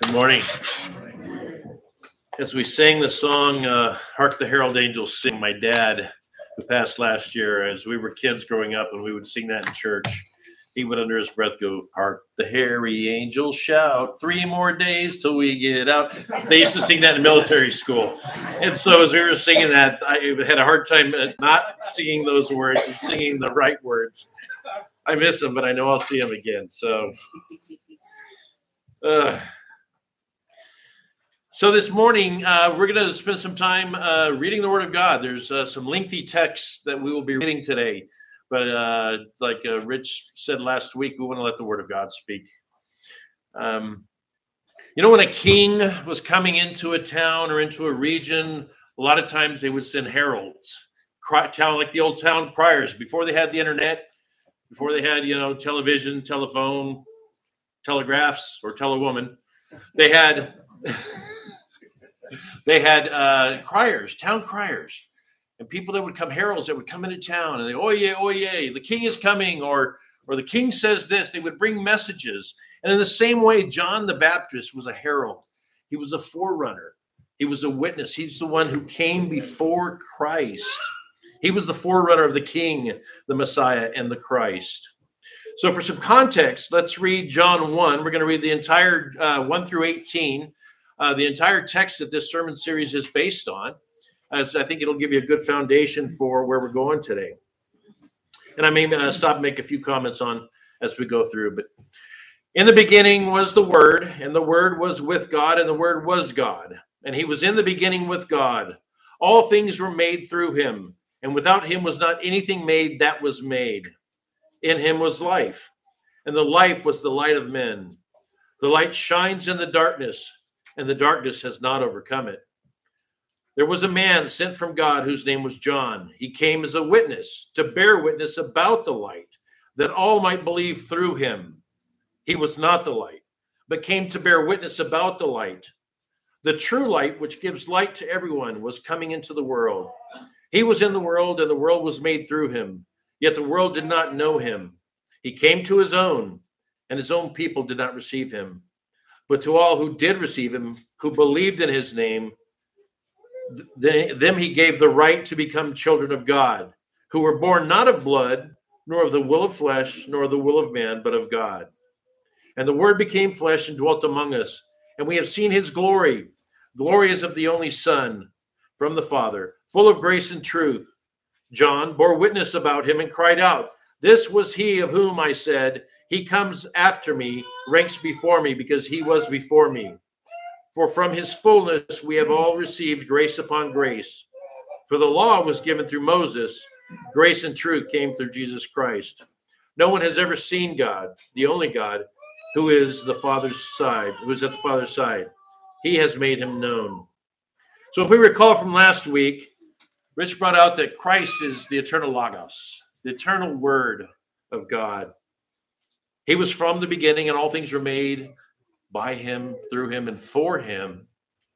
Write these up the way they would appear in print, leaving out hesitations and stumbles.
Good morning. As we sang the song, Hark the Herald Angels Sing, my dad, who passed last year, as we were kids growing up and we would sing that in church, he would under his breath go, "Hark the hairy angels shout, 3 more days till we get out." They used to sing that in military school. And so as we were singing that, I had a hard time not singing those words and singing the right words. I miss him, but I know I'll see him again. So this morning, we're going to spend some time reading the Word of God. There's some lengthy texts that we will be reading today. But like Rich said last week, we want to let the Word of God speak. When a king was coming into a town or into a region, a lot of times they would send heralds, like the old town criers. Before they had the internet, before they had, television, telephone, telegraphs, or telewoman, they had criers, town criers. And people that would come, heralds that would come into town and they, "Oye, oye, the king is coming," or the king says this. They would bring messages. And in the same way, John the Baptist was a herald. He was a forerunner. He was a witness. He's the one who came before Christ. He was the forerunner of the king, the Messiah, and the Christ. So for some context, let's read John 1. We're going to read the entire 1 through 18, the entire text that this sermon series is based on. As I think it'll give you a good foundation for where we're going today. And I may stop and make a few comments on as we go through. But in the beginning was the Word, and the Word was with God, and the Word was God. And he was in the beginning with God. All things were made through him, and without him was not anything made that was made. In him was life, and the life was the light of men. The light shines in the darkness, and the darkness has not overcome it. There was a man sent from God whose name was John. He came as a witness to bear witness about the light, that all might believe through him. He was not the light, but came to bear witness about the light. The true light, which gives light to everyone, was coming into the world. He was in the world, and the world was made through him. Yet the world did not know him. He came to his own, and his own people did not receive him. But to all who did receive him, who believed in his name, them he gave the right to become children of God, who were born not of blood, nor of the will of flesh, nor of the will of man, but of God. And the Word became flesh and dwelt among us, and we have seen his glory. Glory is of the only Son from the Father, full of grace and truth. John bore witness about him and cried out, "This was he of whom I said, he comes after me, ranks before me, because he was before me. For from his fullness we have all received grace upon grace. For the law was given through Moses, grace and truth came through Jesus Christ. No one has ever seen God, the only God, who is the Father's side, who is at the Father's side. He has made him known." So if we recall from last week, Rich brought out that Christ is the eternal Logos, the eternal Word of God. He was from the beginning, and all things were made by him, through him, and for him.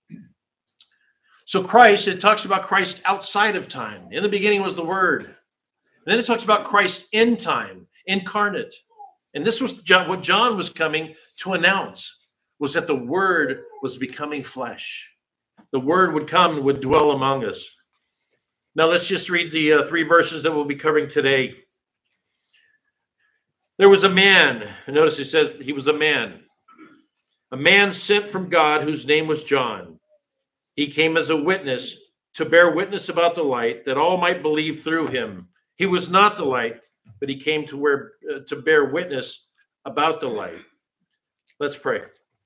So Christ, it talks about Christ outside of time. In the beginning was the Word. And then it talks about Christ in time, incarnate. And this was what John was coming to announce, was that the Word was becoming flesh. The Word would come and would dwell among us. Now let's just read the 3 verses that we'll be covering today. There was a man, and notice it says he was a man sent from God whose name was John. He came as a witness to bear witness about the light, that all might believe through him. He was not the light, but he came to bear witness about the light. Let's pray.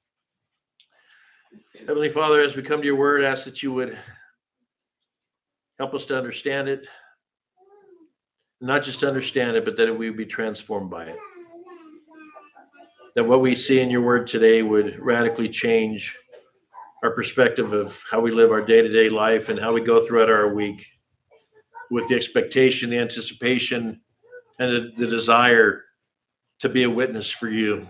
Heavenly Father, as we come to your word, I ask that you would help us to understand it. Not just to understand it, but that we would be transformed by it. That what we see in your word today would radically change our perspective of how we live our day-to-day life and how we go throughout our week, with the expectation, the anticipation, and the desire to be a witness for you.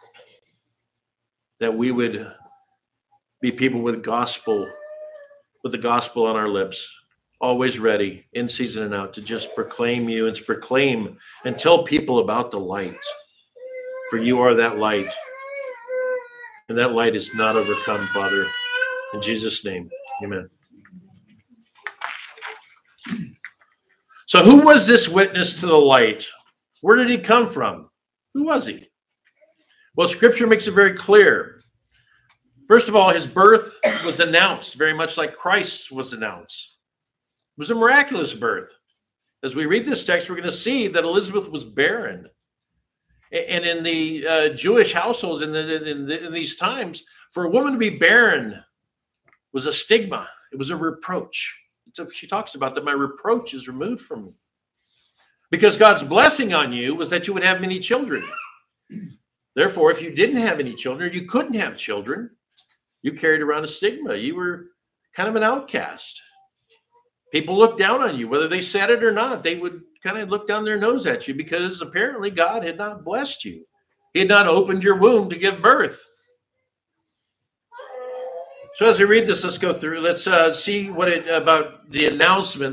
That we would be people with the gospel on our lips, always ready, in season and out, to just proclaim you and to proclaim and tell people about the light. For you are that light. And that light is not overcome, Father. In Jesus' name, amen. So who was this witness to the light? Where did he come from? Who was he? Well, Scripture makes it very clear. First of all, his birth was announced very much like Christ's was announced. It was a miraculous birth. As we read this text, we're going to see that Elizabeth was barren. And in the Jewish households in these times, for a woman to be barren was a stigma. It was a reproach. She talks about that my reproach is removed from me. Because God's blessing on you was that you would have many children. Therefore, if you didn't have any children, you couldn't have children, you carried around a stigma. You were kind of an outcast. People looked down on you, whether they said it or not. They would kind of look down their nose at you because apparently God had not blessed you. He had not opened your womb to give birth. So as we read this, let's go through. Let's see about the announcement,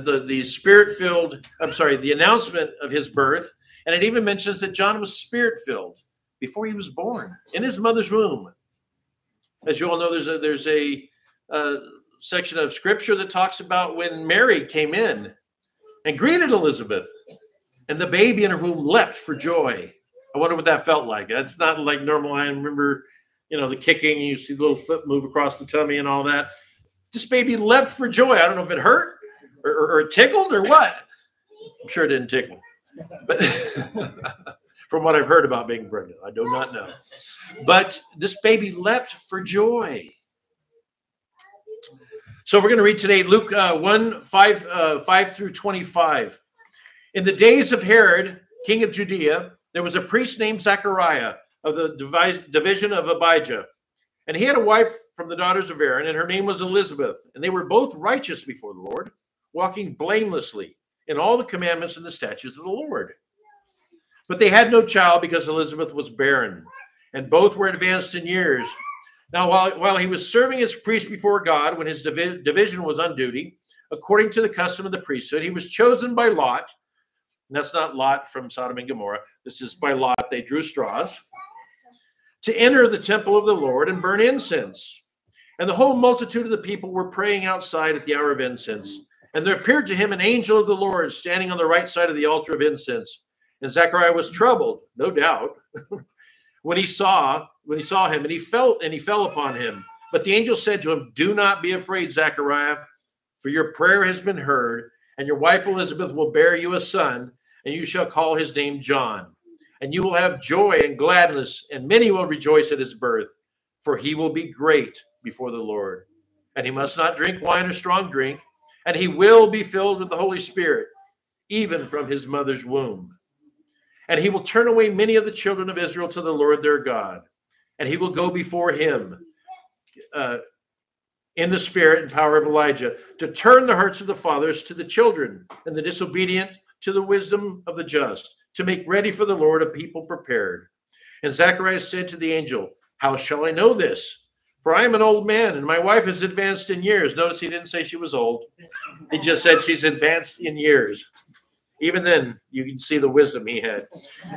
the announcement of his birth. And it even mentions that John was spirit-filled before he was born in his mother's womb. As you all know, there's a section of Scripture that talks about when Mary came in and greeted Elizabeth, and the baby in her womb leapt for joy. I wonder what that felt like. That's not like normal. I remember, the kicking, you see the little foot move across the tummy and all that. This baby leapt for joy. I don't know if it hurt or it tickled or what. I'm sure it didn't tickle. But from what I've heard about being pregnant, I do not know. But this baby leapt for joy. So we're going to read today Luke 5 through 25. In the days of Herod, king of Judea, there was a priest named Zechariah of the division of Abijah. And he had a wife from the daughters of Aaron, and her name was Elizabeth. And they were both righteous before the Lord, walking blamelessly in all the commandments and the statutes of the Lord. But they had no child because Elizabeth was barren, and both were advanced in years. Now, while he was serving as priest before God, when his division was on duty, according to the custom of the priesthood, he was chosen by Lot. And that's not Lot from Sodom and Gomorrah. This is by Lot. They drew straws to enter the temple of the Lord and burn incense. And the whole multitude of the people were praying outside at the hour of incense. And there appeared to him an angel of the Lord standing on the right side of the altar of incense. And Zechariah was troubled, no doubt, when he saw him, and he fell upon him. But the angel said to him, "Do not be afraid, Zechariah, for your prayer has been heard, and your wife Elizabeth will bear you a son, and you shall call his name John. And you will have joy and gladness, and many will rejoice at his birth, for he will be great before the Lord. And he must not drink wine or strong drink, and he will be filled with the Holy Spirit, even from his mother's womb. And he will turn away many of the children of Israel to the Lord their God. And he will go before him in the spirit and power of Elijah, to turn the hearts of the fathers to the children, and the disobedient to the wisdom of the just, to make ready for the Lord a people prepared." And Zacharias said to the angel, "How shall I know this? For I am an old man, and my wife is advanced in years." Notice he didn't say she was old. He just said she's advanced in years. Even then, you can see the wisdom he had.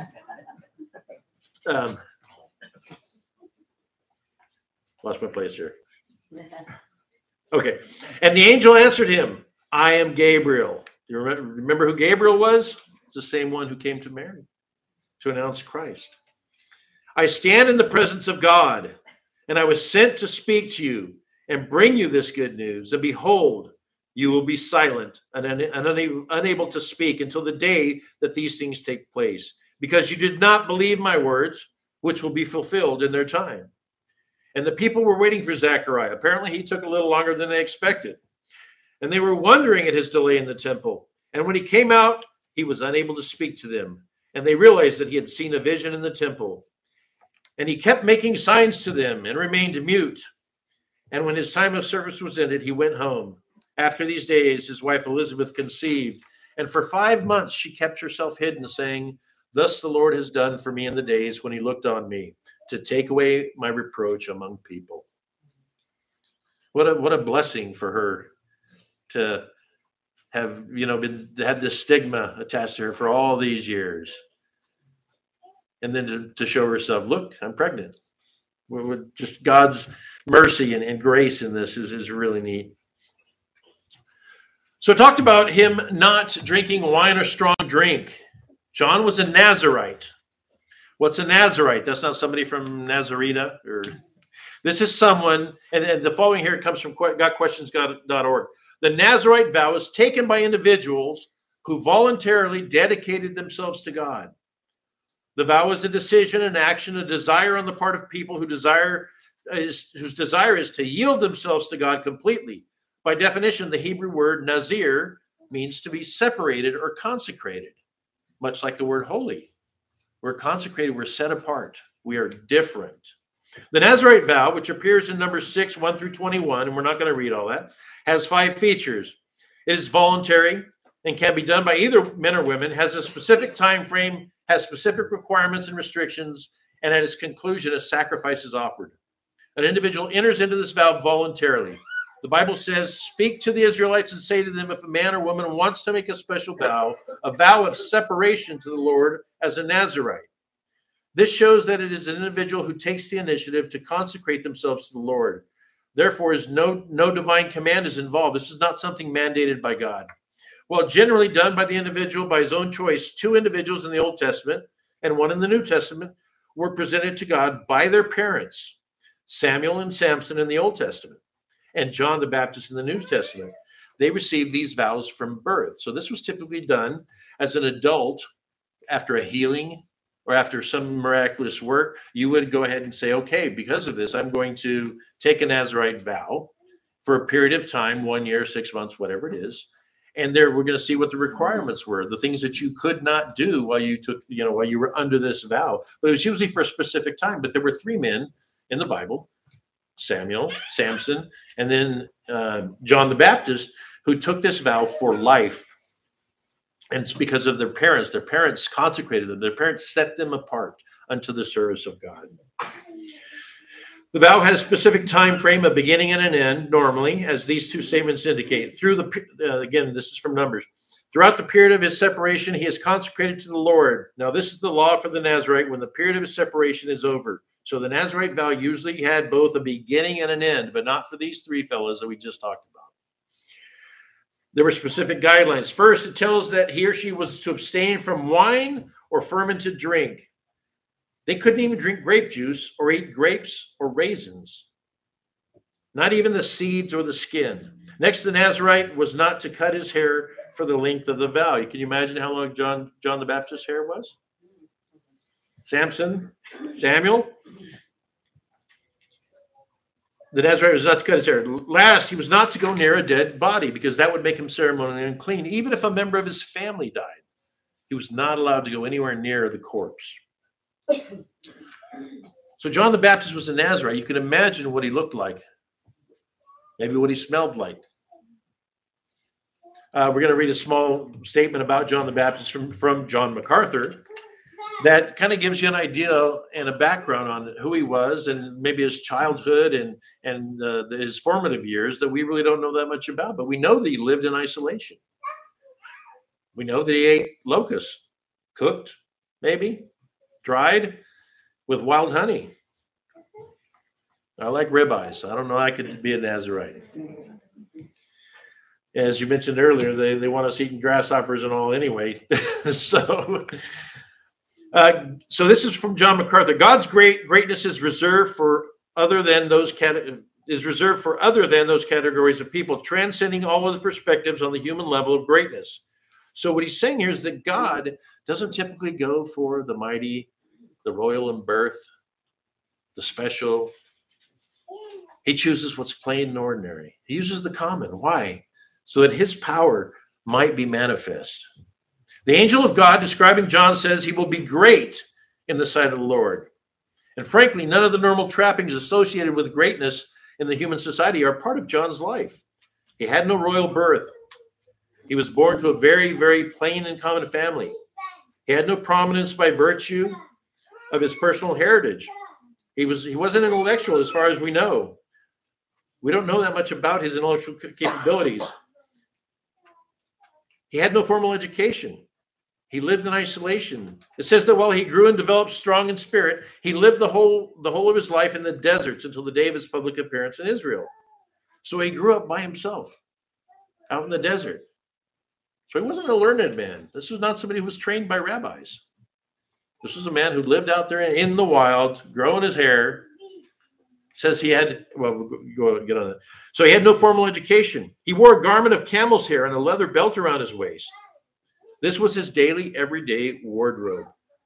Lost my place here. Okay. And the angel answered him, "I am Gabriel." You remember who Gabriel was? It's the same one who came to Mary to announce Christ. "I stand in the presence of God, and I was sent to speak to you and bring you this good news. And behold, you will be silent and unable to speak until the day that these things take place, because you did not believe my words, which will be fulfilled in their time." And the people were waiting for Zechariah. Apparently, he took a little longer than they expected. And they were wondering at his delay in the temple. And when he came out, he was unable to speak to them. And they realized that he had seen a vision in the temple. And he kept making signs to them and remained mute. And when his time of service was ended, he went home. After these days, his wife Elizabeth conceived. And for 5 months, she kept herself hidden, saying, "Thus the Lord has done for me in the days when he looked on me, to take away my reproach among people." What a blessing for her to have, had this stigma attached to her for all these years. And then to show herself, "Look, I'm pregnant." With just God's mercy and grace in this is really neat. So it talked about him not drinking wine or strong drink. John was a Nazarite. What's a Nazarite? That's not somebody from Nazarena. This is someone, and the following here comes from GotQuestions.org. The Nazarite vow is taken by individuals who voluntarily dedicated themselves to God. The vow is a decision, an action, a desire on the part of people whose desire is to yield themselves to God completely. By definition, the Hebrew word nazir means to be separated or consecrated, much like the word holy. We're consecrated, we're set apart, we are different. The Nazarite vow, which appears in Numbers 6, 1 through 21, and we're not going to read all that, has 5 features. It is voluntary and can be done by either men or women, has a specific time frame, has specific requirements and restrictions, and at its conclusion, a sacrifice is offered. An individual enters into this vow voluntarily. The Bible says, speak to the Israelites and say to them, if a man or woman wants to make a special vow, a vow of separation to the Lord as a Nazarite. This shows that it is an individual who takes the initiative to consecrate themselves to the Lord. Therefore, no divine command is involved. This is not something mandated by God. Well, generally done by the individual by his own choice, 2 individuals in the Old Testament and 1 in the New Testament were presented to God by their parents, Samuel and Samson in the Old Testament, and John the Baptist in the New Testament. They received these vows from birth. So this was typically done as an adult after a healing or after some miraculous work. You would go ahead and say, okay, because of this, I'm going to take a Nazarite vow for a period of time, 1 year, 6 months, whatever it is. And there we're going to see what the requirements were, the things that you could not do while you were under this vow. But it was usually for a specific time. But there were 3 men in the Bible, Samuel, Samson, and then John the Baptist, who took this vow for life. And it's because of their parents. Their parents consecrated them. Their parents set them apart unto the service of God. The vow had a specific time frame, a beginning and an end, normally, as these 2 statements indicate. Again, this is from Numbers. Throughout the period of his separation, he is consecrated to the Lord. Now, this is the law for the Nazarite when the period of his separation is over. So the Nazarite vow usually had both a beginning and an end, but not for these 3 fellows that we just talked about. There were specific guidelines. First, it tells that he or she was to abstain from wine or fermented drink. They couldn't even drink grape juice or eat grapes or raisins, not even the seeds or the skin. Next, the Nazarite was not to cut his hair for the length of the vow. Can you imagine how long John the Baptist's hair was? Samson, Samuel. The Nazarite was not to cut his hair. Last, he was not to go near a dead body because that would make him ceremonially unclean. Even if a member of his family died, he was not allowed to go anywhere near the corpse. So John the Baptist was a Nazarite. You can imagine what he looked like, maybe what he smelled like. We're going to read a small statement about John the Baptist from John MacArthur that kind of gives you an idea and a background on who he was and maybe his childhood and his formative years that we really don't know that much about. But we know that he lived in isolation. We know that he ate locusts, cooked, maybe, dried with wild honey. I like ribeyes. I don't know. I could be a Nazarite. As you mentioned earlier, they want us eating grasshoppers and all anyway. So this is from John MacArthur. God's greatness is reserved for other than those categories of people, transcending all of the perspectives on the human level of greatness. So what he's saying here is that God doesn't typically go for the mighty, the royal in birth, the special. He chooses what's plain and ordinary. He uses the common. Why? So that his power might be manifest. The angel of God describing John says he will be great in the sight of the Lord. And frankly, none of the normal trappings associated with greatness in the human society are part of John's life. He had no royal birth. He was born to a very, very plain and common family. He had no prominence by virtue of his personal heritage. He wasn't intellectual as far as we know. We don't know that much about his intellectual capabilities. He had no formal education. He lived in isolation. It says that while he grew and developed strong in spirit, he lived the whole of his life in the deserts until the day of his public appearance in Israel. So he grew up by himself out in the desert. So he wasn't a learned man. This was not somebody who was trained by rabbis. This was a man who lived out there in the wild, growing his hair. Says he had, well, we'll get on that. So he had no formal education. He wore a garment of camel's hair and a leather belt around his waist. This was his daily, everyday wardrobe.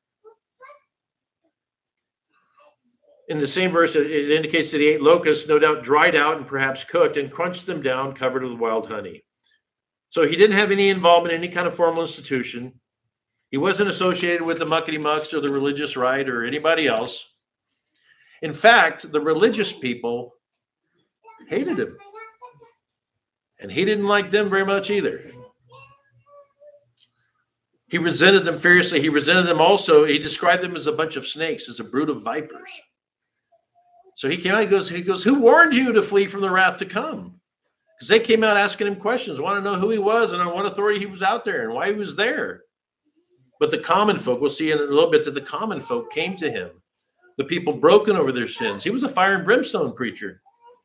In the same verse, it indicates that he ate locusts, no doubt dried out and perhaps cooked, and crunched them down, covered with wild honey. So he didn't have any involvement in any kind of formal institution. He wasn't associated with the muckety mucks or the religious right or anybody else. In fact, the religious people hated him. And he didn't like them very much either. He resented them fiercely. He resented them also. He described them as a bunch of snakes, as a brood of vipers. So he came out, he goes, who warned you to flee from the wrath to come? Because they came out asking him questions, want to know who he was and on what authority he was out there and why he was there. But the common folk, we'll see in a little bit that the common folk came to him. The people broken over their sins. He was a fire and brimstone preacher.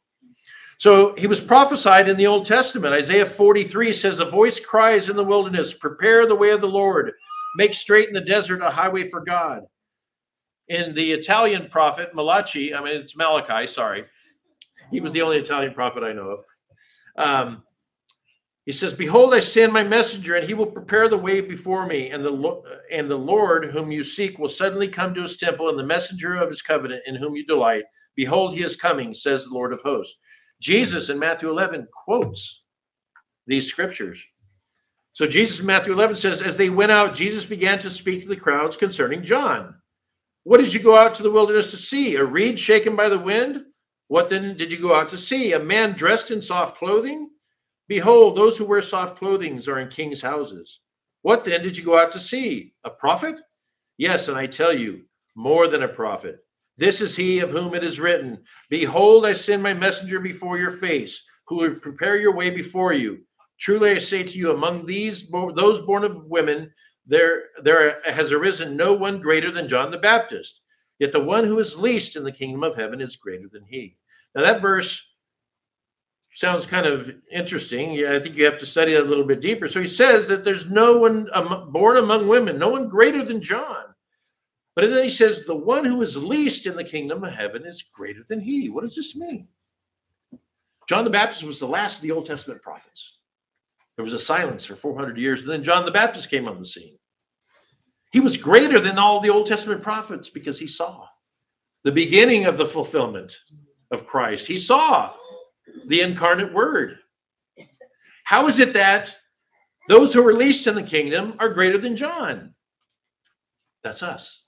So he was prophesied in the Old Testament. Isaiah 43 says, a voice cries in the wilderness, prepare the way of the Lord, make straight in the desert a highway for God. In the Italian prophet Malachi, it's Malachi, sorry. He was the only Italian prophet I know of. He says, behold, I send my messenger, and he will prepare the way before me. And the Lord whom you seek will suddenly come to his temple, and the messenger of his covenant in whom you delight. Behold, he is coming, says the Lord of hosts. Jesus in Matthew 11 quotes these scriptures. So Jesus in Matthew 11 says, as they went out, Jesus began to speak to the crowds concerning John. What did you go out to the wilderness to see? A reed shaken by the wind? What then did you go out to see? A man dressed in soft clothing? Behold, those who wear soft clothing are in kings' houses. What then did you go out to see? A prophet? Yes, and I tell you, more than a prophet. This is he of whom it is written, behold, I send my messenger before your face, who will prepare your way before you. Truly I say to you, among those born of women, there has arisen no one greater than John the Baptist. Yet the one who is least in the kingdom of heaven is greater than he. Now that verse sounds kind of interesting. Yeah, I think you have to study that a little bit deeper. So he says that there's no one born among women, no one greater than John. But then he says, the one who is least in the kingdom of heaven is greater than he. What does this mean? John the Baptist was the last of the Old Testament prophets. There was a silence for 400 years, and then John the Baptist came on the scene. He was greater than all the Old Testament prophets because he saw the beginning of the fulfillment of Christ. He saw the incarnate word. How is it that those who are least in the kingdom are greater than John? That's us.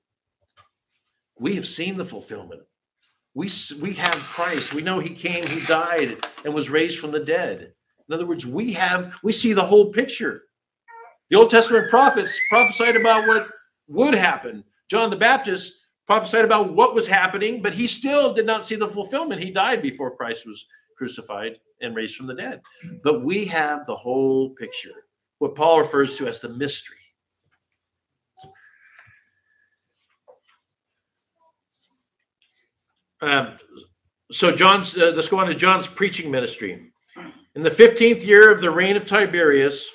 We have seen the fulfillment. We have Christ. We know he came, he died, and was raised from the dead. In other words, we see the whole picture. The Old Testament prophets prophesied about what would happen. John the Baptist prophesied about what was happening, but he still did not see the fulfillment. He died before Christ was crucified and raised from the dead. But we have the whole picture, what Paul refers to as the mystery. So let's go on to John's preaching ministry. In the 15th year of the reign of Tiberius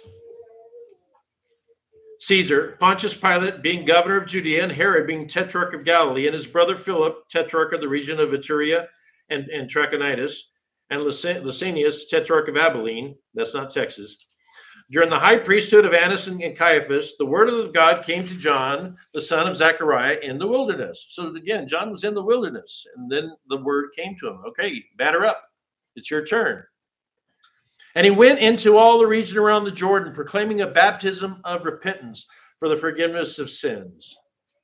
Caesar, Pontius Pilate being governor of Judea, and Herod being tetrarch of Galilee, and his brother Philip, tetrarch of the region of Iturea and Trachonitis, and Lysanias, tetrarch of Abilene, that's not Texas. During the high priesthood of Annas and Caiaphas, the word of God came to John, the son of Zechariah, in the wilderness. So again, John was in the wilderness, and then the word came to him. Okay, batter up. It's your turn. And he went into all the region around the Jordan, proclaiming a baptism of repentance for the forgiveness of sins.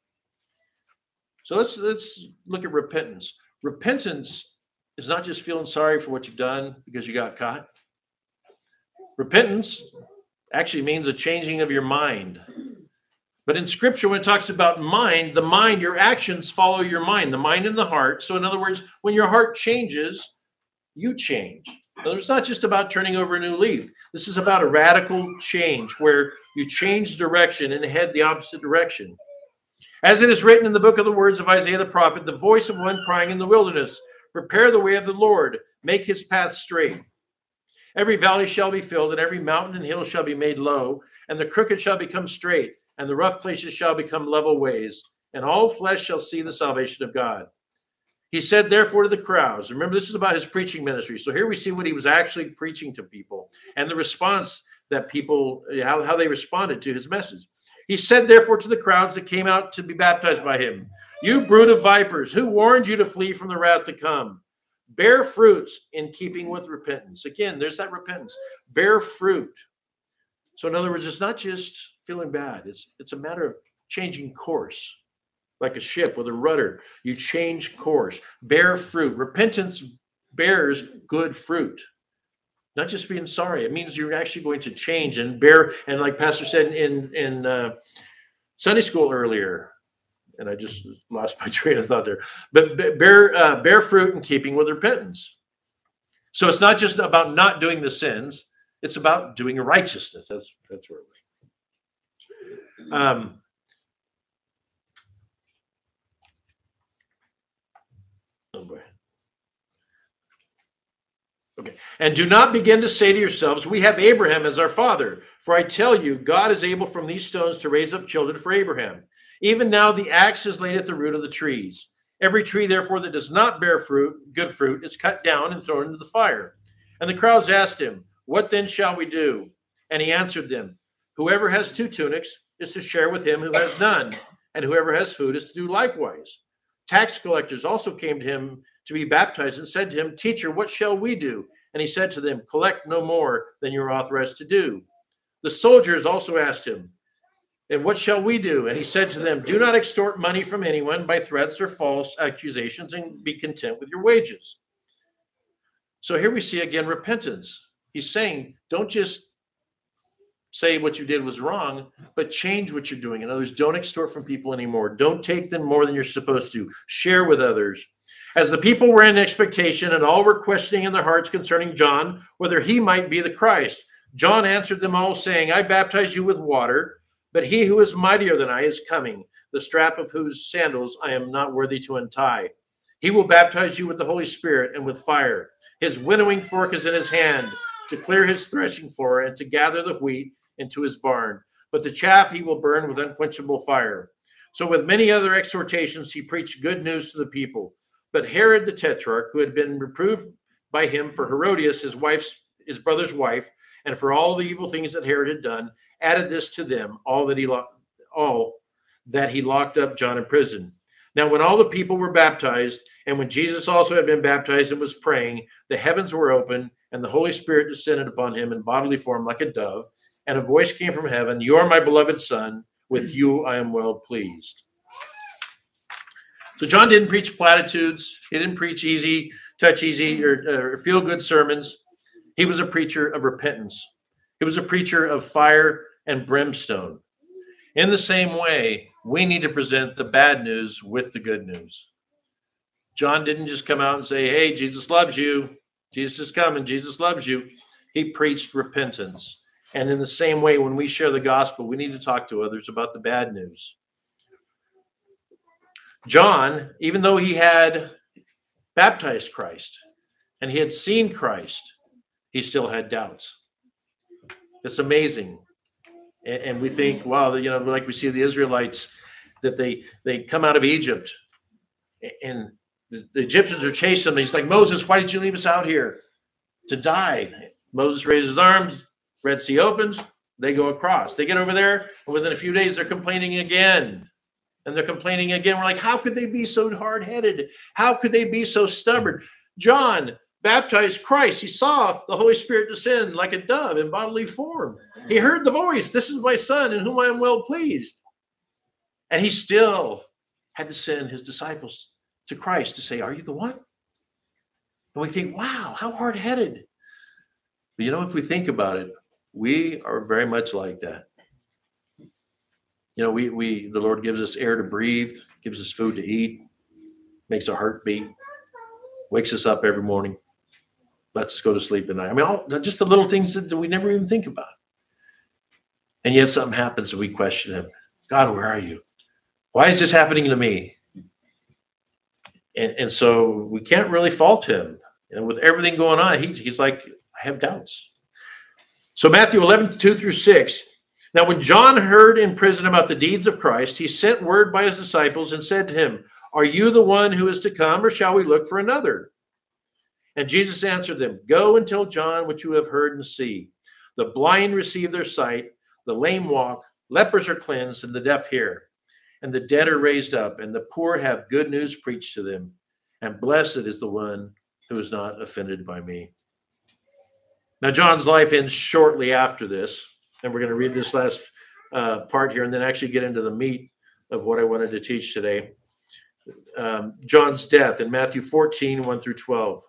So let's look at repentance. Repentance is not just feeling sorry for what you've done because you got caught. Repentance actually means a changing of your mind. But in Scripture, when it talks about mind, the mind, your actions follow your mind, the mind and the heart. So in other words, when your heart changes, you change. It's not just about turning over a new leaf. This is about a radical change where you change direction and head the opposite direction. As it is written in the book of the words of Isaiah the prophet, the voice of one crying in the wilderness, prepare the way of the Lord, make his path straight. Every valley shall be filled, and every mountain and hill shall be made low, and the crooked shall become straight, and the rough places shall become level ways, and all flesh shall see the salvation of God. He said, therefore, to the crowds, remember, this is about his preaching ministry. So here we see what he was actually preaching to people and the response that people, how they responded to his message. He said, therefore, to the crowds that came out to be baptized by him, you brood of vipers, who warned you to flee from the wrath to come? Bear fruits in keeping with repentance. Again, there's that repentance. Bear fruit. So in other words, it's not just feeling bad. It's a matter of changing course. Like a ship with a rudder, you change course. Bear fruit. Repentance bears good fruit. Not just being sorry. It means you're actually going to change and bear. And like Pastor said in Sunday school earlier, and I just lost my train of thought there. But bear fruit in keeping with repentance. So it's not just about not doing the sins; it's about doing righteousness. That's where we're. Oh boy. Okay. And do not begin to say to yourselves, we have Abraham as our father. For I tell you, God is able from these stones to raise up children for Abraham. Even now the axe is laid at the root of the trees. Every tree, therefore, that does not bear fruit, good fruit, is cut down and thrown into the fire. And the crowds asked him, what then shall we do? And he answered them, whoever has 2 tunics is to share with him who has none, and whoever has food is to do likewise. Tax collectors also came to him to be baptized and said to him, teacher, what shall we do? And he said to them, collect no more than you're authorized to do. The soldiers also asked him, and what shall we do? And he said to them, do not extort money from anyone by threats or false accusations, and be content with your wages. So here we see again repentance. He's saying, don't just say what you did was wrong, but change what you're doing. In other words, don't extort from people anymore. Don't take them more than you're supposed to. Share with others. As the people were in expectation and all were questioning in their hearts concerning John, whether he might be the Christ, John answered them all, saying, I baptize you with water, but he who is mightier than I is coming, the strap of whose sandals I am not worthy to untie. He will baptize you with the Holy Spirit and with fire. His winnowing fork is in his hand to clear his threshing floor and to gather the wheat into his barn. But the chaff he will burn with unquenchable fire. So with many other exhortations, he preached good news to the people. But Herod the Tetrarch, who had been reproved by him for Herodias, his brother's wife, and for all the evil things that Herod had done, added this to them, all that he locked up John in prison. Now, when all the people were baptized, and when Jesus also had been baptized and was praying, the heavens were open, and the Holy Spirit descended upon him in bodily form like a dove, and a voice came from heaven, you are my beloved Son, with you I am well pleased. So John didn't preach platitudes. He didn't preach easy, touch easy, or feel-good sermons. He was a preacher of repentance. He was a preacher of fire and brimstone. In the same way, we need to present the bad news with the good news. John didn't just come out and say, hey, Jesus loves you. Jesus is coming. Jesus loves you. He preached repentance. And in the same way, when we share the gospel, we need to talk to others about the bad news. John, even though he had baptized Christ and he had seen Christ, he still had doubts. It's amazing. And we think, wow, like we see the Israelites, that they come out of Egypt and the Egyptians are chasing them. He's like, Moses, why did you leave us out here to die? Moses raises his arms, Red Sea opens, they go across. They get over there, and within a few days, they're complaining again. And they're complaining again. We're like, how could they be so hard-headed? How could they be so stubborn? John baptized Christ. He saw the Holy Spirit descend like a dove in bodily form. He heard the voice, this is my Son in whom I am well pleased. And he still had to send his disciples to Christ to say, are you the one? And we think, wow, how hard-headed. But if we think about it, we are very much like that. The Lord gives us air to breathe, gives us food to eat, makes our heart beat, wakes us up every morning. lets us go to sleep at night. I mean, just the little things that we never even think about. And yet something happens and we question him. God, where are you? Why is this happening to me? And so we can't really fault him. And with everything going on, he's like, I have doubts. So Matthew 11, 2-6. Now, when John heard in prison about the deeds of Christ, he sent word by his disciples and said to him, are you the one who is to come, or shall we look for another? And Jesus answered them, go and tell John what you have heard and see. The blind receive their sight, the lame walk, lepers are cleansed, and the deaf hear. And the dead are raised up, and the poor have good news preached to them. And blessed is the one who is not offended by me. Now, John's life ends shortly after this, and we're going to read this last part here and then actually get into the meat of what I wanted to teach today. John's death in Matthew 14, 1-12.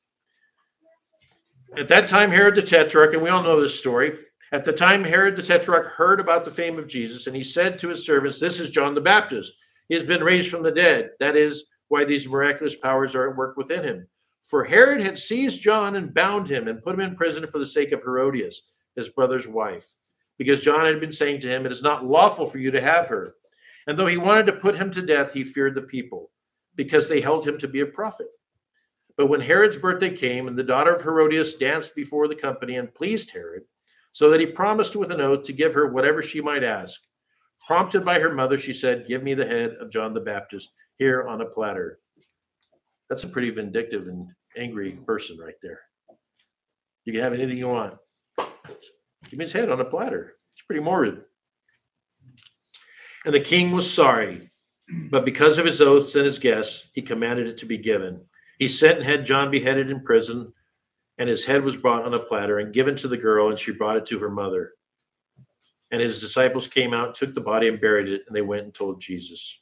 At that time, Herod the Tetrarch, and we all know this story, at the time Herod the Tetrarch heard about the fame of Jesus, and he said to his servants, this is John the Baptist. He has been raised from the dead. That is why these miraculous powers are at work within him. For Herod had seized John and bound him and put him in prison for the sake of Herodias, his brother's wife, because John had been saying to him, it is not lawful for you to have her. And though he wanted to put him to death, he feared the people, because they held him to be a prophet. But when Herod's birthday came, and the daughter of Herodias danced before the company and pleased Herod, so that he promised with an oath to give her whatever she might ask. Prompted by her mother, she said, give me the head of John the Baptist here on a platter. That's a pretty vindictive and angry person right there. You can have anything you want. Give me his head on a platter. It's pretty morbid. And the king was sorry, but because of his oaths and his guests, he commanded it to be given. He sent and had John beheaded in prison, and his head was brought on a platter and given to the girl, and she brought it to her mother. And his disciples came out, took the body and buried it, and they went and told Jesus.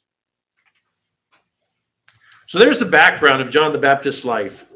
So there's the background of John the Baptist's life.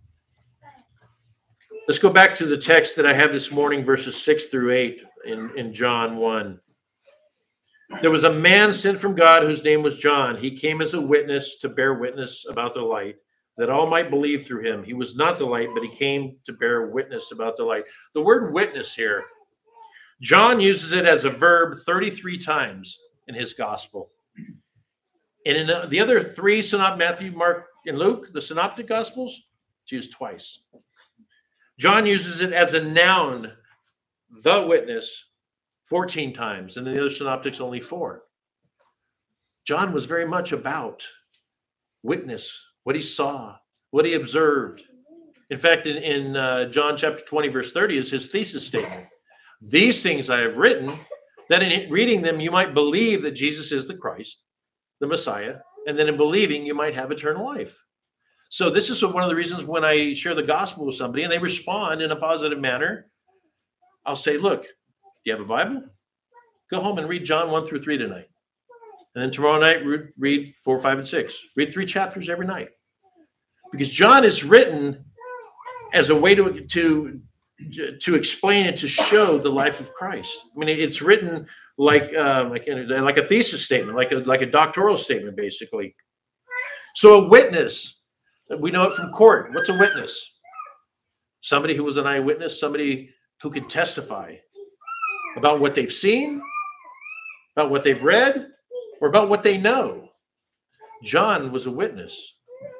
Let's go back to the text that I have this morning, verses 6-8 in John 1. There was a man sent from God whose name was John. He came as a witness to bear witness about the light, that all might believe through him. He was not the light, but he came to bear witness about the light. The word witness here, John uses it as a verb 33 times in his gospel. And in the other three, Matthew, Mark, and Luke, the synoptic gospels, it's used twice. John uses it as a noun, the witness, 14 times, and in the other synoptics, only 4. John was very much about witness, what he saw, what he observed. In fact, in John chapter 20, verse 30 is his thesis statement. These things I have written, that in reading them, you might believe that Jesus is the Christ, the Messiah, and then in believing, you might have eternal life. So this is one of the reasons when I share the gospel with somebody and they respond in a positive manner, I'll say, look, do you have a Bible? Go home and read John 1-3 tonight. And then tomorrow night, read 4, 5, and 6. Read 3 chapters every night. Because John is written as a way to explain and to show the life of Christ. I mean, it's written like a thesis statement, like a doctoral statement, basically. So a witness, we know it from court. What's a witness? Somebody who was an eyewitness, somebody who can testify about what they've seen, about what they've read, or about what they know. John was a witness.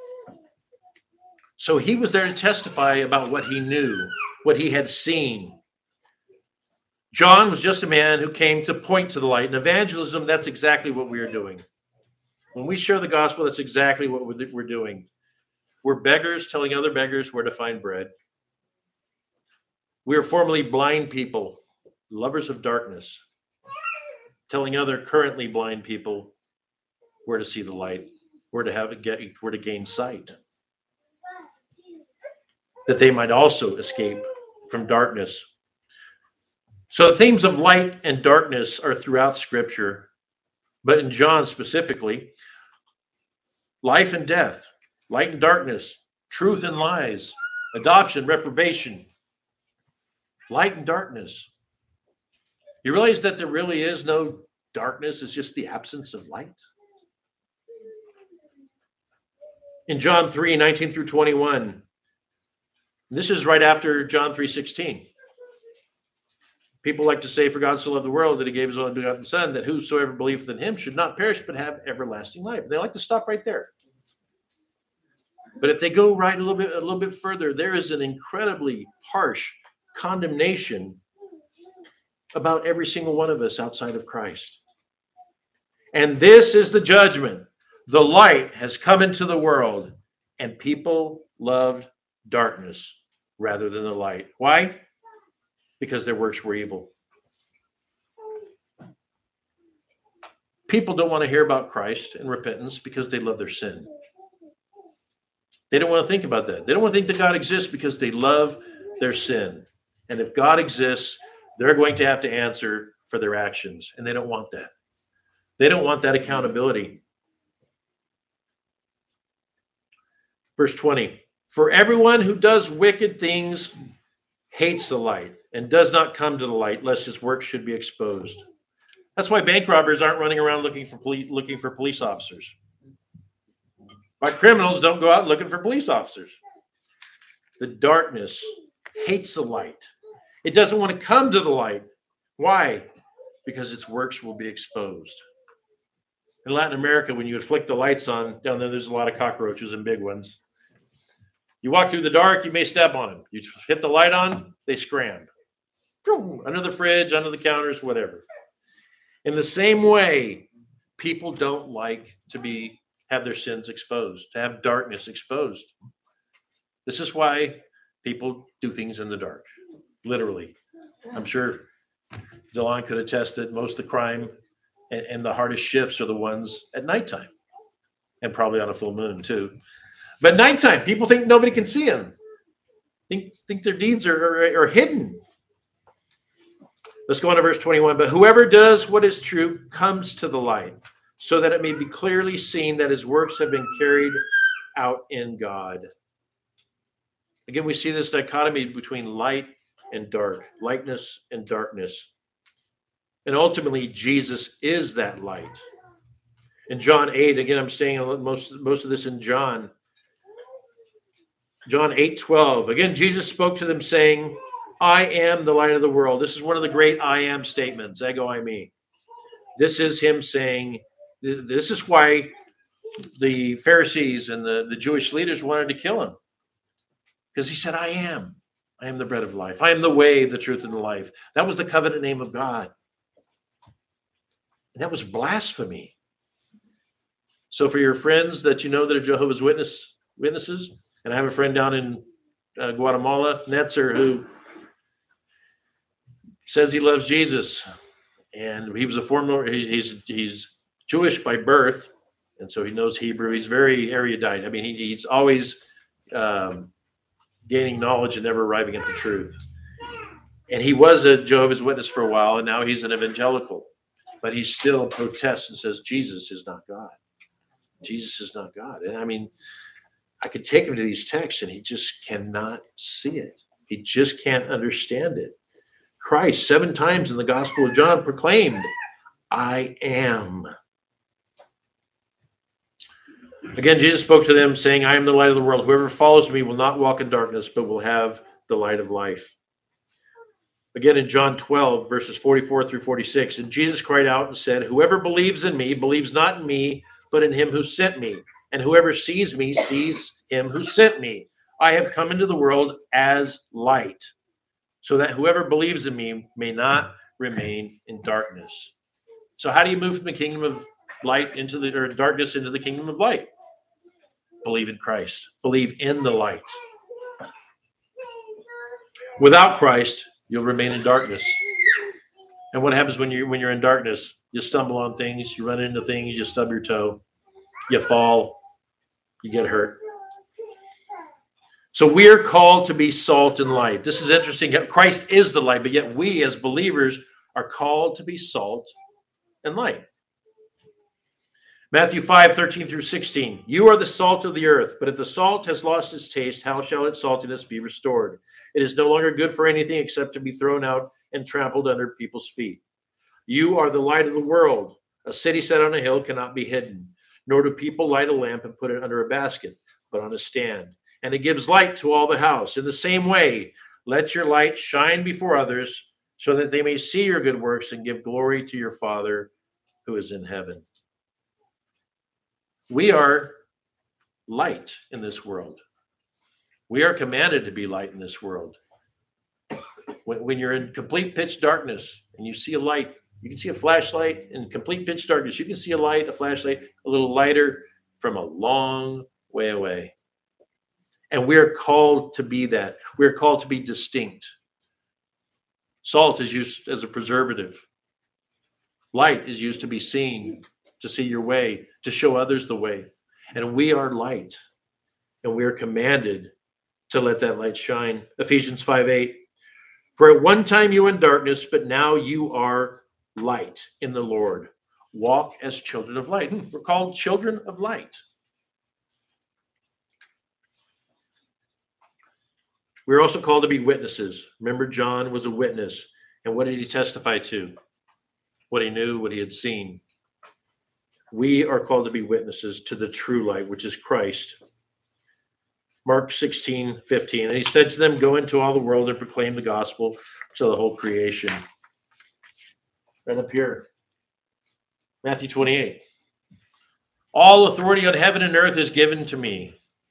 So he was there to testify about what he knew, what he had seen. John was just a man who came to point to the light. In evangelism, that's exactly what we are doing. When we share the gospel, that's exactly what we're doing. We're beggars telling other beggars where to find bread. We are formerly blind people, lovers of darkness, telling other currently blind people where to see the light, where to gain sight, that they might also escape from darkness. So the themes of light and darkness are throughout Scripture, but in John specifically, life and death, light and darkness, truth and lies, adoption, reprobation, light and darkness. You realize that there really is no darkness, it's just the absence of light. In John 3:19-21, This is right after John 3:16. People like to say, for God so loved the world that he gave his only begotten son, that whosoever believeth in him should not perish, but have everlasting life. They like to stop right there. But if they go right a little bit further, there is an incredibly harsh condemnation about every single one of us outside of Christ. And this is the judgment. The light has come into the world, and people loved darkness rather than the light. Why? Because their works were evil. People don't want to hear about Christ and repentance because they love their sin. They don't want to think about that. They don't want to think that God exists because they love their sin. And if God exists, they're going to have to answer for their actions. And they don't want that. They don't want that accountability. Verse 20, for everyone who does wicked things hates the light and does not come to the light, lest his work should be exposed. That's why bank robbers aren't running around looking for police officers. Why criminals don't go out looking for police officers. The darkness hates the light. It doesn't want to come to the light. Why? Because its works will be exposed. In Latin America, when you flick the lights on, down there's a lot of cockroaches and big ones. You walk through the dark, you may step on them. You hit the light on, they scram. Under the fridge, under the counters, whatever. In the same way, people don't like to have their sins exposed, to have darkness exposed. This is why people do things in the dark, literally. I'm sure Delon could attest that most of the crime and the hardest shifts are the ones at nighttime, and probably on a full moon too. But nighttime, people think nobody can see them. Think their deeds are hidden. Let's go on to verse 21. But whoever does what is true comes to the light, so that it may be clearly seen that his works have been carried out in God. Again, we see this dichotomy between light and dark, lightness and darkness. And ultimately, Jesus is that light. In John 8, again, I'm staying most of this in John. John 8:12. Again, Jesus spoke to them saying, I am the light of the world. This is one of the great I am statements, ego I me. This is him saying, this is why the Pharisees and the Jewish leaders wanted to kill him. Because he said, I am the bread of life. I am the way, the truth, and the life. That was the covenant name of God. And that was blasphemy. So for your friends that you know that are Jehovah's Witnesses, and I have a friend down in Guatemala, Netzer, who says he loves Jesus, and he was he's Jewish by birth, and so he knows Hebrew. He's very erudite. I mean, he's always gaining knowledge and never arriving at the truth. And he was a Jehovah's Witness for a while, and now he's an evangelical. But he still protests and says, Jesus is not God. Jesus is not God. And I mean, I could take him to these texts, and he just cannot see it. He just can't understand it. Christ, 7 times in the Gospel of John, proclaimed, I am. Again, Jesus spoke to them, saying, I am the light of the world. Whoever follows me will not walk in darkness, but will have the light of life. Again, in John 12, verses 44 through 46, and Jesus cried out and said, whoever believes in me believes not in me, but in him who sent me. And whoever sees me sees him who sent me. I have come into the world as light, so that whoever believes in me may not remain in darkness. So how do you move from the kingdom of light or darkness into the kingdom of light? Believe in Christ. Believe in the light. Without Christ, you'll remain in darkness. And what happens when you're in darkness? You stumble on things, you run into things, you stub your toe, you fall, you get hurt. So we are called to be salt and light. This is interesting. Christ is the light, but yet we as believers are called to be salt and light. Matthew 5:13 through 16. You are the salt of the earth, but if the salt has lost its taste, how shall its saltiness be restored? It is no longer good for anything except to be thrown out and trampled under people's feet. You are the light of the world. A city set on a hill cannot be hidden, nor do people light a lamp and put it under a basket, but on a stand, and it gives light to all the house. In the same way, let your light shine before others, so that they may see your good works and give glory to your Father who is in heaven. We are light in this world. We are commanded to be light in this world. When you're in complete pitch darkness and you see a light, you can see a flashlight in complete pitch darkness. You can see a light, a flashlight, a little lighter from a long way away. And we're called to be that. We're called to be distinct. Salt is used as a preservative. Light is used to be seen, to see your way, to show others the way. And we are light. And we are commanded to let that light shine. Ephesians 5:8. For at one time you were in darkness, but now you are light in the Lord. Walk as children of light. We're called children of light. We're also called to be witnesses. Remember, John was a witness. And what did he testify to? What he knew, what he had seen. We are called to be witnesses to the true light, which is Christ. Mark 16:15. And he said to them, go into all the world and proclaim the gospel to the whole creation. Right up here. Matthew 28. All authority on heaven and earth is given to me.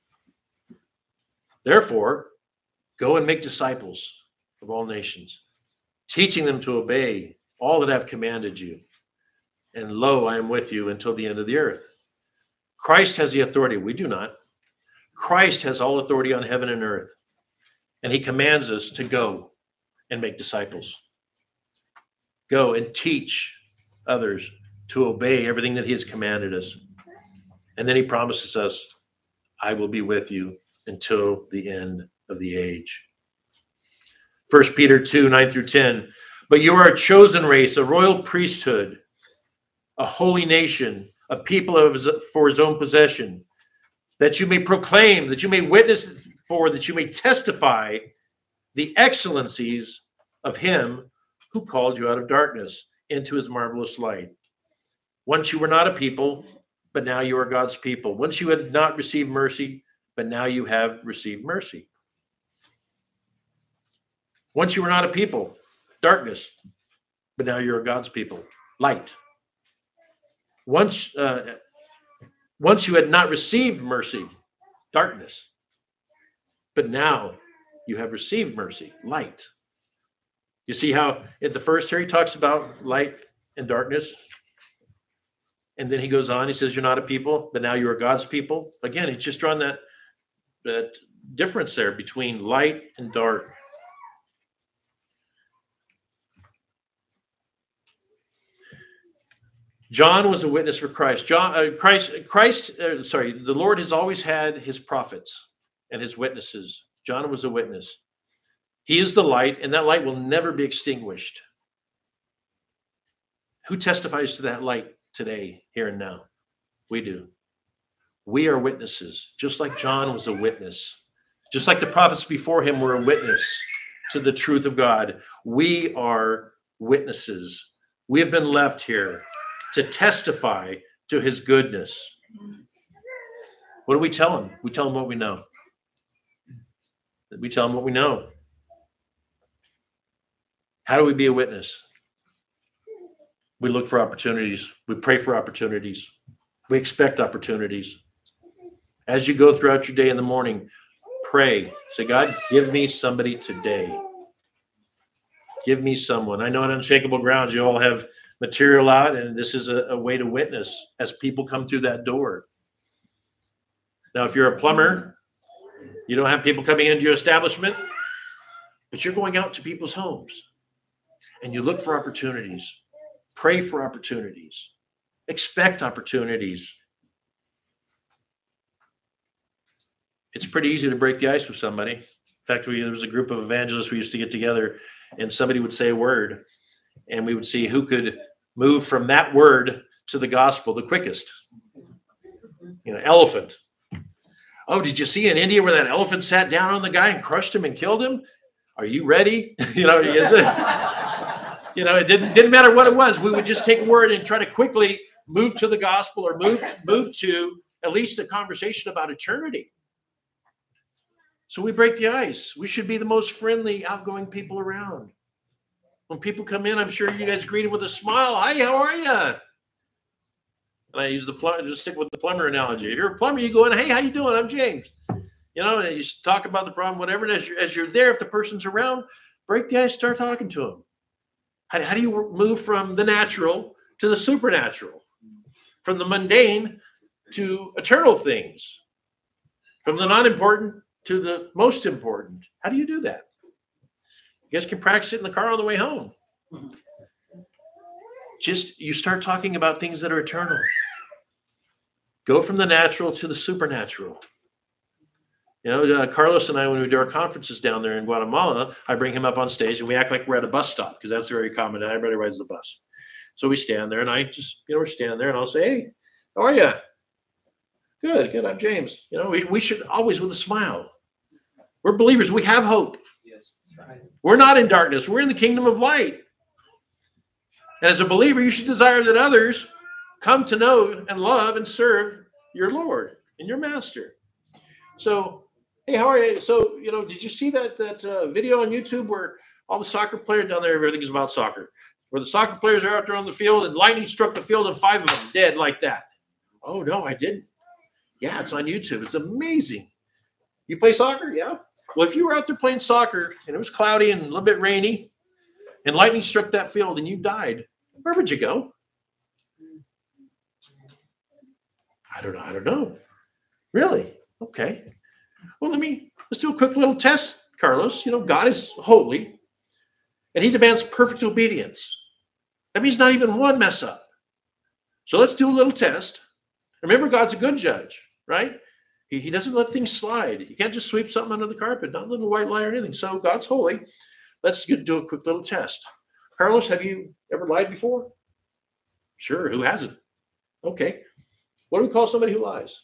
Therefore, go and make disciples of all nations, teaching them to obey all that I've commanded you. And lo, I am with you until the end of the earth. Christ has the authority. We do not. Christ has all authority on heaven and earth. And he commands us to go and make disciples. Go and teach others to obey everything that he has commanded us. And then he promises us, I will be with you until the end of the age. 1 Peter 2:9-10. But you are a chosen race, a royal priesthood, a holy nation, a people for his own possession, that you may proclaim, that you may witness for, that you may testify the excellencies of him who called you out of darkness into his marvelous light. Once you were not a people, but now you are God's people. Once you had not received mercy, but now you have received mercy. Once you were not a people, darkness, but now you're God's people, light. Once you had not received mercy, darkness, but now you have received mercy, light. You see how at the first here he talks about light and darkness, and then he goes on, he says, you're not a people, but now you are God's people. Again, he's just drawn that difference there between light and dark. John was a witness for Christ. The Lord has always had his prophets and his witnesses. John was a witness. He is the light, and that light will never be extinguished. Who testifies to that light today, here and now? We do. We are witnesses, just like John was a witness. Just like the prophets before him were a witness to the truth of God. We are witnesses. We have been left here to testify to his goodness. What do we tell him? We tell him what we know. We tell him what we know. How do we be a witness? We look for opportunities. We pray for opportunities. We expect opportunities. As you go throughout your day in the morning, pray. Say, God, give me somebody today. Give me someone. I know at Unshakable Grounds, you all have material out, and this is a way to witness as people come through that door. Now, if you're a plumber, you don't have people coming into your establishment, but you're going out to people's homes, and you look for opportunities. Pray for opportunities. Expect opportunities. It's pretty easy to break the ice with somebody. In fact, there was a group of evangelists we used to get together, and somebody would say a word, and we would see who could move from that word to the gospel the quickest. Elephant. Oh, did you see in India where that elephant sat down on the guy and crushed him and killed him? Are you ready? It didn't matter what it was. We would just take a word and try to quickly move to the gospel or move to at least a conversation about eternity. So we break the ice. We should be the most friendly, outgoing people around. When people come in, I'm sure you guys greet them with a smile. Hi, how are you? And I use just stick with the plumber analogy. If you're a plumber, you go in, hey, how you doing? I'm James. You know, and you talk about the problem, whatever. And as you're there, if the person's around, break the ice, start talking to them. How do you move from the natural to the supernatural? From the mundane to eternal things? From the non-important to the most important. How do you do that? You guys can practice it in the car on the way home. Just you start talking about things that are eternal. Go from the natural to the supernatural. You know, Carlos and I, when we do our conferences down there in Guatemala, I bring him up on stage and we act like we're at a bus stop because that's very common. Everybody rides the bus. So we stand there and I just, we're standing there and I'll say, hey, how are you? Good. I'm James. You know, we should always with a smile. We're believers. We have hope. Yes, right. We're not in darkness. We're in the kingdom of light. And as a believer, you should desire that others come to know and love and serve your Lord and your master. So, hey, how are you? So, you know, did you see that video on YouTube where all the soccer players down there, everything is about soccer, where the soccer players are out there on the field and lightning struck the field and 5 of them dead like that? Oh, no, I didn't. Yeah, it's on YouTube. It's amazing. You play soccer? Yeah. Well, if you were out there playing soccer and it was cloudy and a little bit rainy and lightning struck that field and you died, where would you go? I don't know. Really? Okay. Well, let's do a quick little test, Carlos. You know, God is holy and he demands perfect obedience. That means not even one mess up. So let's do a little test. Remember, God's a good judge, right? He doesn't let things slide. You can't just sweep something under the carpet, not a little white lie or anything. So God's holy. Let's do a quick little test. Carlos, have you ever lied before? Sure. Who hasn't? Okay. What do we call somebody who lies?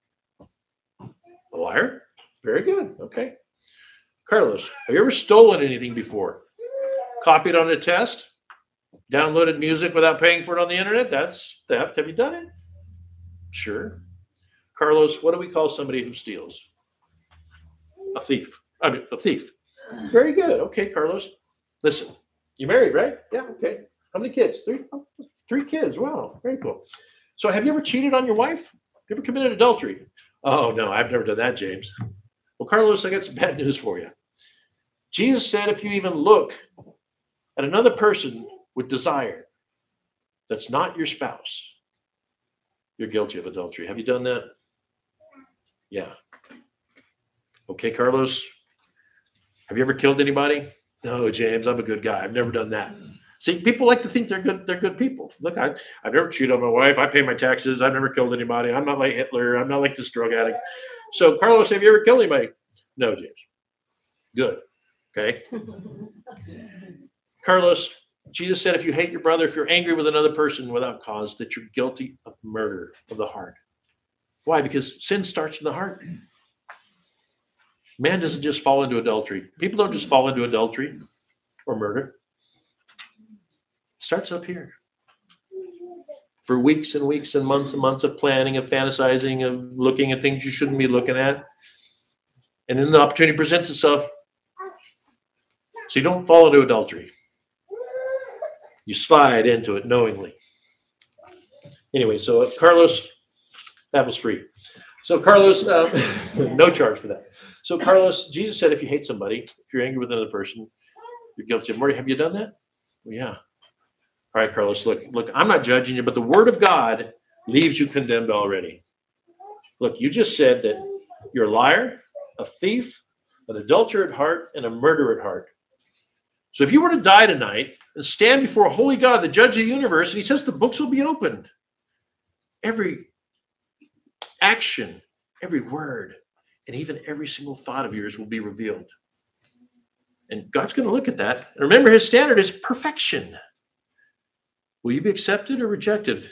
A liar? Very good. Okay. Carlos, have you ever stolen anything before? Copied on a test? Downloaded music without paying for it on the internet? That's theft. Have you done it? Sure. Carlos, what do we call somebody who steals? A thief. A thief. Very good. Okay, Carlos. Listen, you married, right? Yeah, okay. How many kids? 3? 3 kids. Wow, very cool. So have you ever cheated on your wife? Have you ever committed adultery? Oh, no, I've never done that, James. Well, Carlos, I got some bad news for you. Jesus said if you even look at another person with desire that's not your spouse, you're guilty of adultery. Have you done that? Yeah. Okay, Carlos, have you ever killed anybody? No, James, I'm a good guy. I've never done that. See, people like to think they're good people. Look, I've never cheated on my wife. I pay my taxes. I've never killed anybody. I'm not like Hitler. I'm not like this drug addict. So, Carlos, have you ever killed anybody? No, James. Good. Okay. Carlos, Jesus said if you hate your brother, if you're angry with another person without cause, that you're guilty of murder of the heart. Why? Because sin starts in the heart. Man doesn't just fall into adultery. People don't just fall into adultery or murder. It starts up here. For weeks and weeks and months of planning, of fantasizing, of looking at things you shouldn't be looking at. And then the opportunity presents itself. So you don't fall into adultery. You slide into it knowingly. Anyway, so Carlos, that was free. So Carlos, no charge for that. So Carlos, Jesus said if you hate somebody, if you're angry with another person, you're guilty of murder. Have you done that? Well, yeah. All right, Carlos, look, I'm not judging you, but the word of God leaves you condemned already. Look, you just said that you're a liar, a thief, an adulterer at heart, and a murderer at heart. So if you were to die tonight and stand before a holy God, the judge of the universe, and he says the books will be opened. Every action, every word, and even every single thought of yours will be revealed. And God's going to look at that. And remember, his standard is perfection. Will you be accepted or rejected?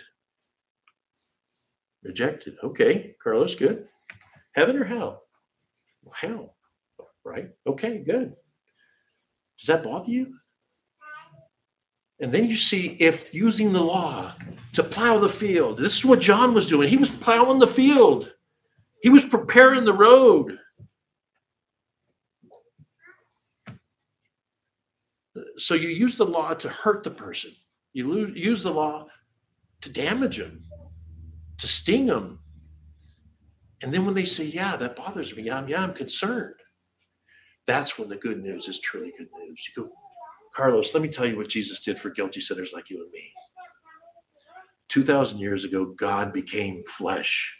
Rejected. Okay, Carlos, good. Heaven or hell? Well, hell, right? Okay, good. Does that bother you? And then you see if using the law to plow the field. This is what John was doing. He was plowing the field. He was preparing the road. So you use the law to hurt the person. You use the law to damage them, to sting them. And then when they say, yeah, that bothers me. I'm concerned. That's when the good news is truly good news. You go, Carlos, let me tell you what Jesus did for guilty sinners like you and me. 2,000 years ago, God became flesh.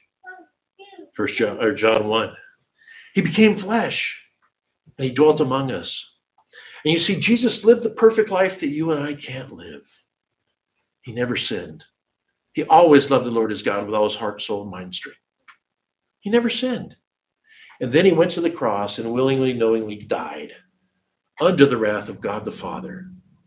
John 1. He became flesh and he dwelt among us. And you see, Jesus lived the perfect life that you and I can't live. He never sinned. He always loved the Lord his God with all his heart, soul, mind, and strength. He never sinned. And then he went to the cross and willingly, knowingly died under the wrath of God the Father.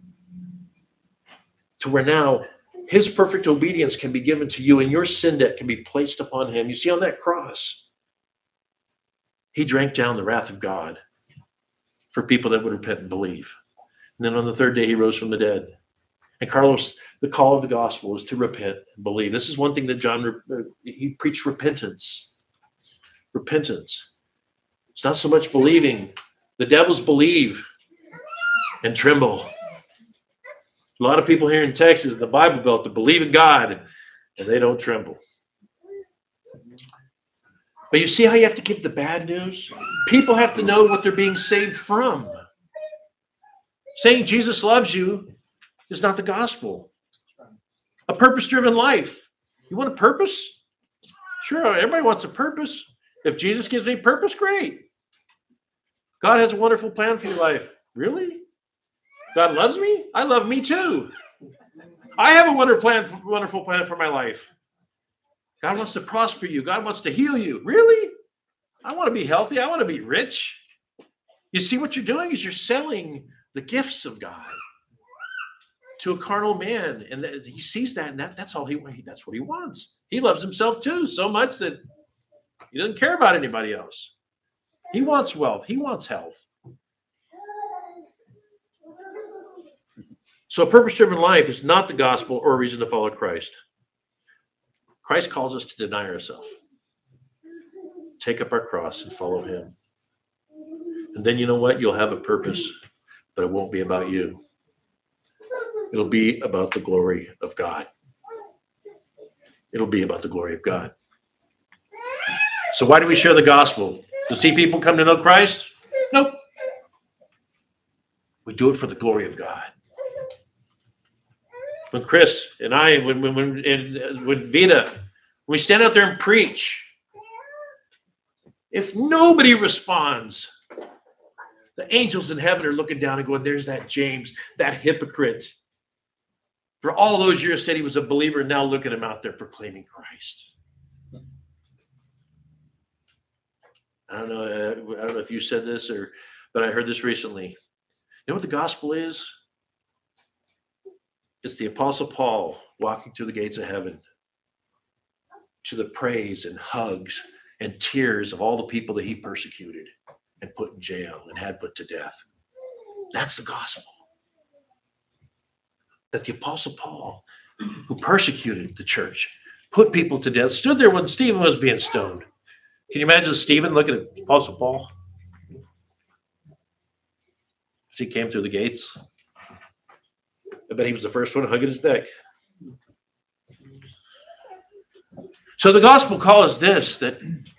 To where now his perfect obedience can be given to you and your sin debt can be placed upon him. You see, on that cross, he drank down the wrath of God for people that would repent and believe. And then on the third day, he rose from the dead. And Carlos, the call of the gospel is to repent and believe. This is one thing that John, he preached repentance. Repentance. It's not so much believing. The devils believe and tremble. A lot of people here in Texas, in the Bible Belt, that believe in God and they don't tremble. But you see how you have to give the bad news? People have to know what they're being saved from. Saying Jesus loves you is not the gospel. A purpose-driven life. You want a purpose? Sure, everybody wants a purpose. If Jesus gives me purpose, great. God has a wonderful plan for your life. Really? God loves me? I love me too. I have a wonderful plan for my life. God wants to prosper you. God wants to heal you. Really? I want to be healthy. I want to be rich. You see, what you're doing is you're selling the gifts of God to a carnal man. And he sees that, and that's what he wants. He loves himself too, so much that he doesn't care about anybody else. He wants wealth. He wants health. So a purpose-driven life is not the gospel or a reason to follow Christ. Christ calls us to deny ourselves, take up our cross, and follow him. And then you know what? You'll have a purpose, but it won't be about you. It'll be about the glory of God. It'll be about the glory of God. So why do we share the gospel? To see people come to know Christ? Nope. We do it for the glory of God. When Chris and I, when Vita, we stand out there and preach, if nobody responds, the angels in heaven are looking down and going, there's that James, that hypocrite. For all those years said he was a believer, and now look at him out there proclaiming Christ. I don't know if you said this but I heard this recently. You know what the gospel is? It's the Apostle Paul walking through the gates of heaven to the praise and hugs and tears of all the people that he persecuted and put in jail and had put to death. That's the gospel. That the Apostle Paul, who persecuted the church, put people to death, stood there when Stephen was being stoned. Can you imagine Stephen looking at Apostle Paul as he came through the gates? I bet he was the first one hugging his neck. So the gospel call is this, that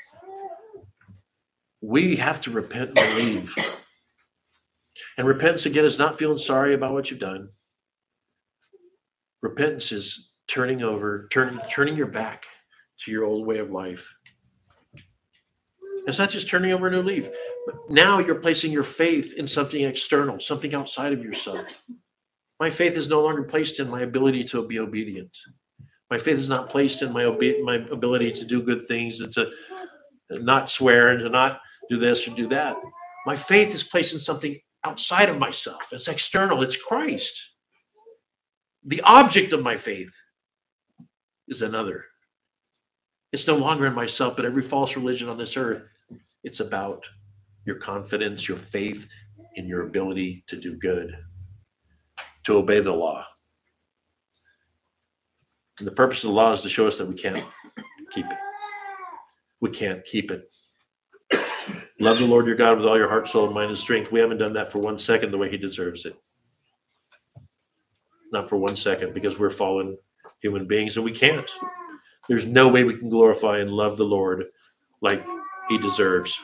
we have to repent and believe. And repentance, again, is not feeling sorry about what you've done. Repentance is turning your back to your old way of life. It's not just turning over a new leaf, but now you're placing your faith in something external, something outside of yourself. My faith is no longer placed in my ability to be obedient. My faith is not placed in my ability to do good things and to not swear and to not do this or do that. My faith is placed in something outside of myself. It's external. It's Christ. The object of my faith is another. It's no longer in myself, but every false religion on this earth, it's about your confidence, your faith in your ability to do good, to obey the law. And the purpose of the law is to show us that we can't keep it. We can't keep it. Love the Lord your God with all your heart, soul, mind, and strength. We haven't done that for 1 second the way he deserves it. not for 1 second, because we're fallen human beings and we can't. There's no way we can glorify and love the Lord like he deserves.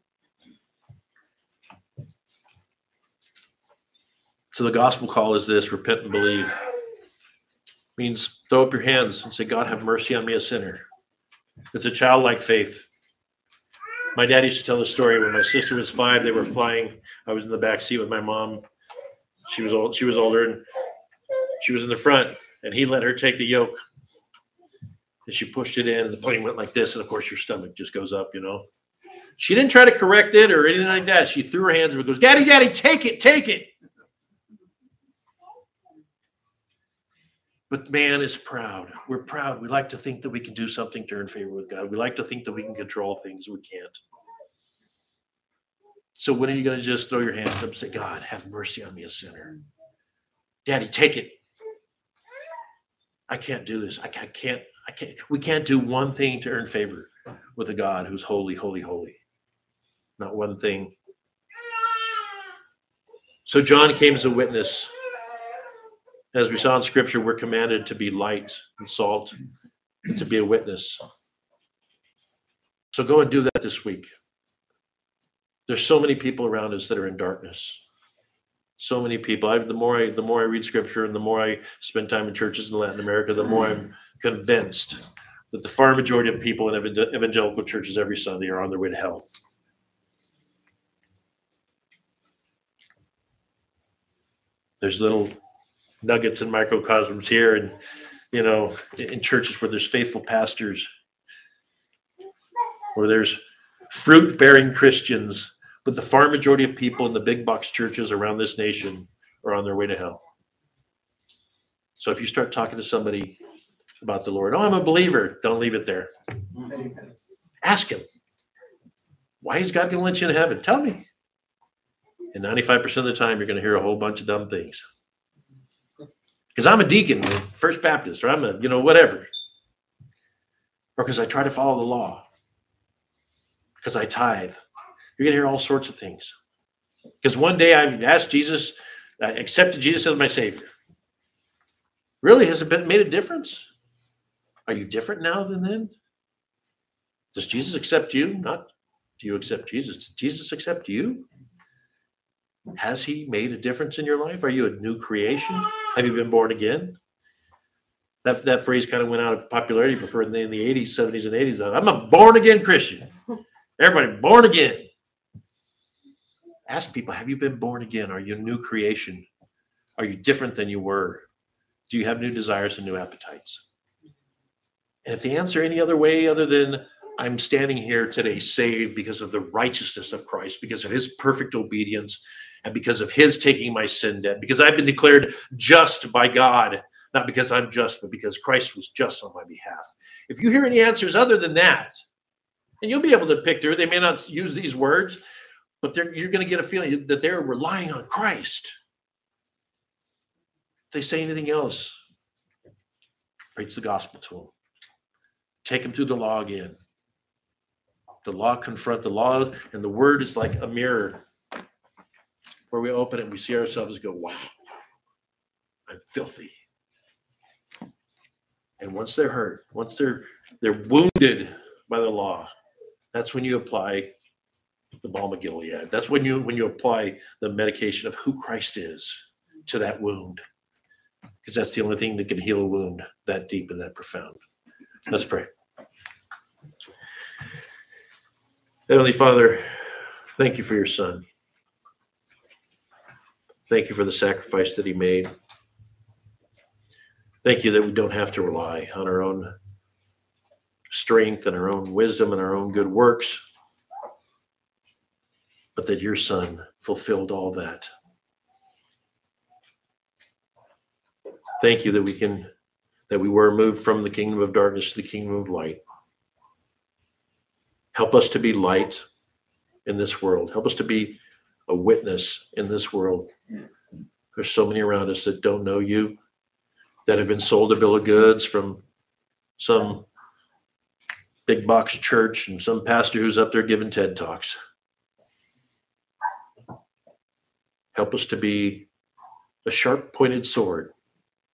So the gospel call is this: repent and believe. Means throw up your hands and say, God, have mercy on me, a sinner. It's a childlike faith. My dad used to tell the story when my sister was 5, they were flying. I was in the back seat with my mom. She was older, and she was in the front, and he let her take the yoke. And she pushed it in, and the plane went like this, and of course your stomach just goes up, you know. She didn't try to correct it or anything like that. She threw her hands up and goes, Daddy, Daddy, take it, take it. But man is proud. We're proud. We like to think that we can do something to earn favor with God. We like to think that we can control things. We can't. So when are you going to just throw your hands up and say, God, have mercy on me, a sinner? Daddy, take it. I can't do this. I can't. We can't do one thing to earn favor with a God who's holy, holy, holy. Not one thing. So John came as a witness. As we saw in Scripture, we're commanded to be light and salt and to be a witness. So go and do that this week. There's so many people around us that are in darkness. So many people. The more I read Scripture and the more I spend time in churches in Latin America, the more I'm convinced that the far majority of people in evangelical churches every Sunday are on their way to hell. There's little nuggets and microcosms here, and in churches where there's faithful pastors, where there's fruit-bearing Christians, but the far majority of people in the big box churches around this nation are on their way to hell. So if you start talking to somebody about the Lord, I'm a believer, don't leave it there. Ask him, why is God going to let you in heaven? Tell me. And 95% of the time, you're going to hear a whole bunch of dumb things. Because I'm a deacon, First Baptist, or I'm a, whatever. Or because I try to follow the law. Because I tithe. You're going to hear all sorts of things. Because one day I asked Jesus, I accepted Jesus as my Savior. Really, has it made a difference? Are you different now than then? Does Jesus accept you? Not do you accept Jesus? Does Jesus accept you? Has he made a difference in your life? Are you a new creation? Have you been born again? That phrase kind of went out of popularity before in the 80s, 70s, and 80s. I'm a born again Christian. Everybody born again. Ask people, have you been born again? Are you a new creation? Are you different than you were? Do you have new desires and new appetites? And if the answer any other way other than I'm standing here today saved because of the righteousness of Christ, because of his perfect obedience, and because of his taking my sin debt, because I've been declared just by God, not because I'm just, but because Christ was just on my behalf. If you hear any answers other than that, and you'll be able to pick through, they may not use these words, but you're going to get a feeling that they're relying on Christ. If they say anything else, preach the gospel to them. Take them through the law again. The law confront the law, and the word is like a mirror where we open it and we see ourselves and go, wow, I'm filthy. And once they're hurt, once they're wounded by the law, that's when you apply the balm of Gilead. That's when you apply the medication of who Christ is to that wound, because that's the only thing that can heal a wound that deep and that profound. Let's pray. Heavenly Father, thank you for your Son. Thank you for the sacrifice that he made. Thank you that we don't have to rely on our own strength and our own wisdom and our own good works, but that your Son fulfilled all that. Thank you that we were moved from the kingdom of darkness to the kingdom of light. Help us to be light in this world. Help us to be a witness in this world. There's so many around us that don't know you, that have been sold a bill of goods from some big box church and some pastor who's up there giving TED Talks. Help us to be a sharp-pointed sword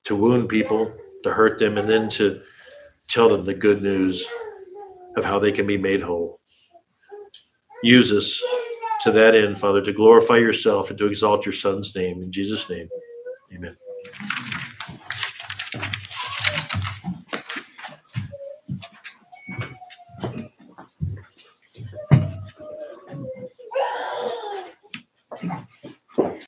to wound people, to hurt them, and then to tell them the good news of how they can be made whole. Use us to that end, Father, to glorify yourself and to exalt your Son's name. In Jesus' name, amen.